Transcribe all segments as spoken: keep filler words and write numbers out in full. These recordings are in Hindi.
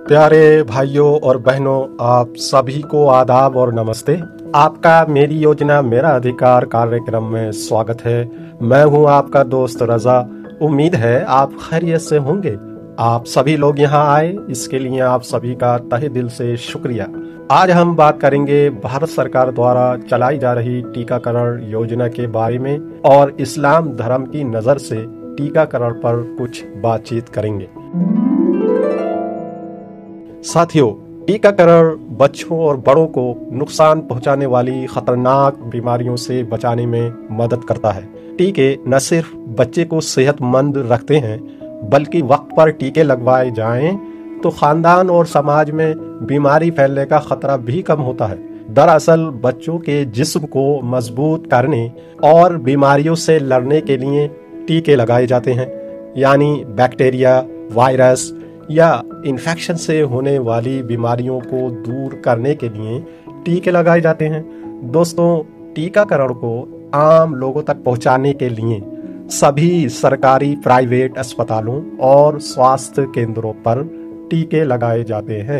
प्यारे भाइयों और बहनों, आप सभी को आदाब और नमस्ते। आपका मेरी योजना मेरा अधिकार कार्यक्रम में स्वागत है। मैं हूं आपका दोस्त रजा। उम्मीद है आप खैरियत से होंगे। आप सभी लोग यहां आए, इसके लिए आप सभी का तहे दिल से शुक्रिया। आज हम बात करेंगे भारत सरकार द्वारा चलाई जा रही टीकाकरण योजना के बारे में और इस्लाम धर्म की नज़र से टीकाकरण पर कुछ बातचीत करेंगे। साथियों, टीकाकरण बच्चों और बड़ों को नुकसान पहुंचाने वाली खतरनाक बीमारियों से बचाने में मदद करता है। टीके न सिर्फ बच्चे को सेहतमंद रखते हैं, बल्कि वक्त पर टीके लगवाए जाएं तो खानदान और समाज में बीमारी फैलने का खतरा भी कम होता है। दरअसल बच्चों के जिस्म को मजबूत करने और बीमारियों से लड़ने के लिए टीके लगाए जाते हैं, यानी बैक्टीरिया, वायरस या इन्फेक्शन से होने वाली बीमारियों को दूर करने के लिए टीके लगाए जाते हैं। दोस्तों, टीकाकरण को आम लोगों तक पहुंचाने के लिए सभी सरकारी, प्राइवेट अस्पतालों और स्वास्थ्य केंद्रों पर टीके लगाए जाते हैं।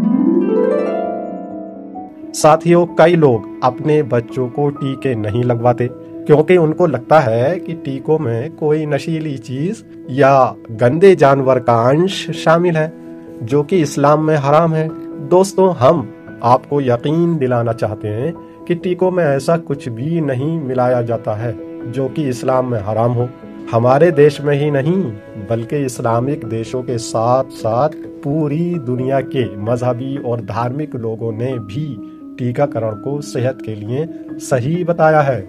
साथियों, कई लोग अपने बच्चों को टीके नहीं लगवाते क्योंकि उनको लगता है कि टीकों में कोई नशीली चीज या गंदे जानवर का अंश शामिल है, जो कि इस्लाम में हराम है। दोस्तों, हम आपको यकीन दिलाना चाहते हैं कि टीकों में ऐसा कुछ भी नहीं मिलाया जाता है जो कि इस्लाम में हराम हो। हमारे देश में ही नहीं, बल्कि इस्लामिक देशों के साथ साथ पूरी दुनिया के मजहबी और धार्मिक लोगों ने भी टीकाकरण को सेहत के लिए सही बताया है।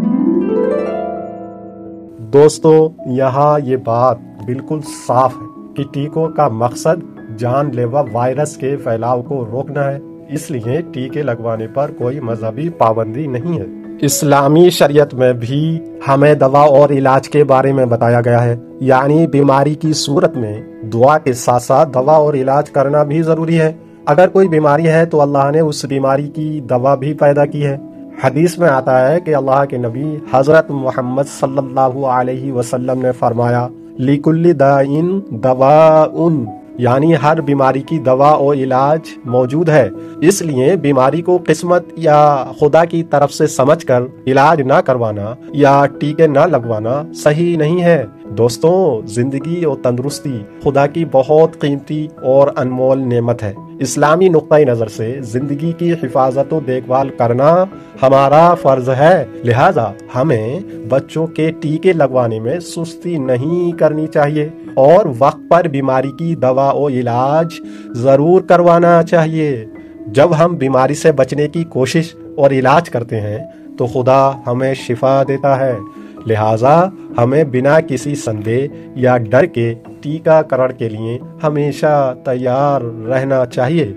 दोस्तों, यहाँ ये बात बिल्कुल साफ है कि टीकों का मकसद जानलेवा वायरस के फैलाव को रोकना है, इसलिए टीके लगवाने पर कोई मजहबी पाबंदी नहीं है। इस्लामी शरीयत में भी हमें दवा और इलाज के बारे में बताया गया है, यानी बीमारी की सूरत में दुआ के साथ साथ दवा और इलाज करना भी जरूरी है। अगर कोई बीमारी है तो अल्लाह ने उस बीमारी की दवा भी पैदा की है। हदीस में आता है कि अल्लाह के नबी हजरत मोहम्मद सल्लल्लाहु अलैहि वसल्लम ने फरमाया, लिकुल्ली दाइन दवाउन, यानी हर बीमारी की दवा और इलाज मौजूद है। इसलिए बीमारी को किस्मत या खुदा की तरफ से समझकर इलाज ना करवाना या टीके ना लगवाना सही नहीं है। दोस्तों, जिंदगी और तंदुरुस्ती खुदा की बहुत कीमती और अनमोल नेमत है। इस्लामी नुक्ता नजर से जिंदगी की हिफाजत और देखभाल करना हमारा फर्ज है। लिहाजा हमें बच्चों के टीके लगवाने में सुस्ती नहीं करनी चाहिए और वक्त पर बीमारी की दवा और इलाज जरूर करवाना चाहिए। जब हम बीमारी से बचने की कोशिश और इलाज करते हैं तो खुदा हमें शिफा देता है। लिहाजा हमें बिना किसी संदेह या डर के टीकाकरण के लिए हमेशा तैयार रहना चाहिए।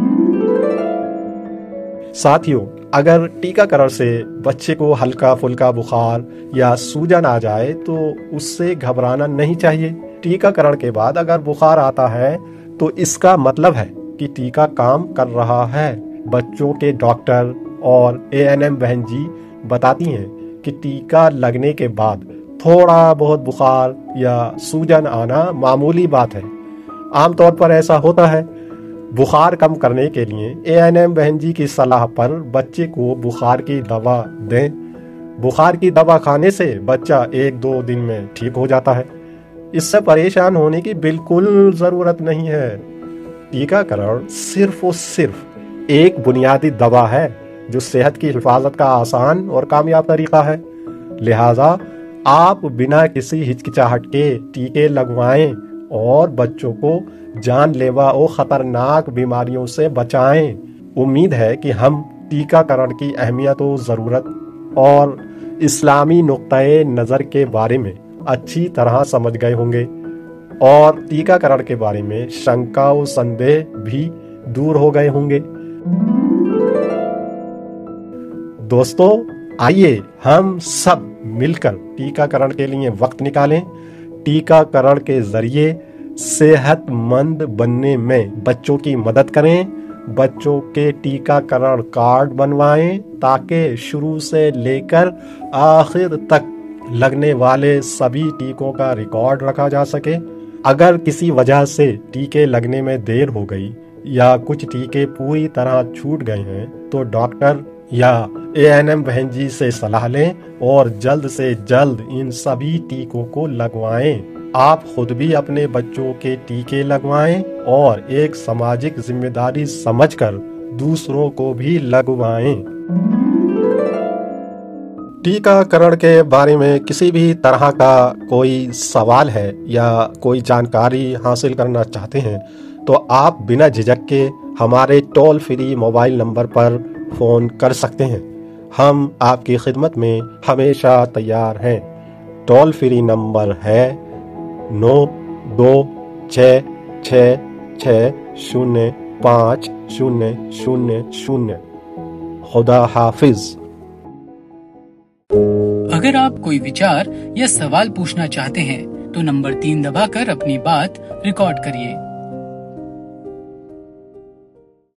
साथियों, अगर टीकाकरण से बच्चे को हल्का फुल्का बुखार या सूजन आ जाए तो उससे घबराना नहीं चाहिए। टीकाकरण के बाद अगर बुखार आता है तो इसका मतलब है कि टीका काम कर रहा है। बच्चों के डॉक्टर और ए एन एम बहन जी बताती हैं कि टीका लगने के बाद थोड़ा बहुत बुखार या सूजन आना मामूली बात है। आमतौर पर ऐसा होता है। बुखार कम करने के लिए ए एन एम बहन जी की सलाह पर बच्चे को बुखार की दवा दें। बुखार की दवा खाने से बच्चा एक दो दिन में ठीक हो जाता है। इससे परेशान होने की बिल्कुल जरूरत नहीं है। टीकाकरण सिर्फ और सिर्फ एक बुनियादी दवा है जो सेहत की हिफाजत का आसान और कामयाब तरीका है। लिहाजा आप बिना किसी हिचकिचाहट के टीके लगवाएं और बच्चों को जानलेवा और खतरनाक बीमारियों से बचाएं। उम्मीद है कि हम टीकाकरण की अहमियत और ज़रूरत और इस्लामी नुक्ते नज़र के बारे में अच्छी तरह समझ गए होंगे और टीकाकरण के बारे में शंका और संदेह भी दूर हो गए होंगे। दोस्तों, आइए हम सब मिलकर टीकाकरण के लिए वक्त निकालें। टीकाकरण के जरिए सेहतमंद बनने में बच्चों की मदद करें। बच्चों के टीकाकरण कार्ड बनवाएं ताकि शुरू से लेकर आखिर तक लगने वाले सभी टीकों का रिकॉर्ड रखा जा सके। अगर किसी वजह से टीके लगने में देर हो गई या कुछ टीके पूरी तरह छूट गए हैं तो डॉक्टर या ए एन एम बहन जी से सलाह लें और जल्द से जल्द इन सभी टीकों को लगवाएं। आप खुद भी अपने बच्चों के टीके लगवाएं और एक सामाजिक जिम्मेदारी समझकर दूसरों को भी लगवाएं। टीकाकरण के बारे में किसी भी तरह का कोई सवाल है या कोई जानकारी हासिल करना चाहते हैं तो आप बिना झिझक के हमारे टोल फ्री मोबाइल नंबर पर फ़ोन कर सकते हैं। हम आपकी खिदमत में हमेशा तैयार हैं। टोल फ्री नंबर है नौ दो छः छः छः शून्य पाँच शून्य शून्य शून्य। खुदा हाफिज। अगर आप कोई विचार या सवाल पूछना चाहते हैं तो नंबर तीन दबाकर अपनी बात रिकॉर्ड करिए।